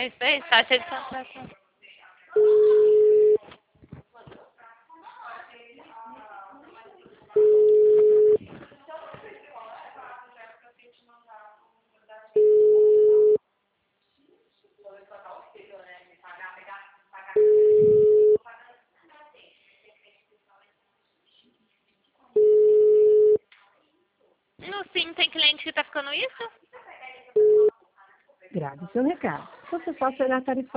É isso aí, tá cheio de contrato. No sim, tem cliente que tá ficando isso? Grave seu recado. Você só será tarifado.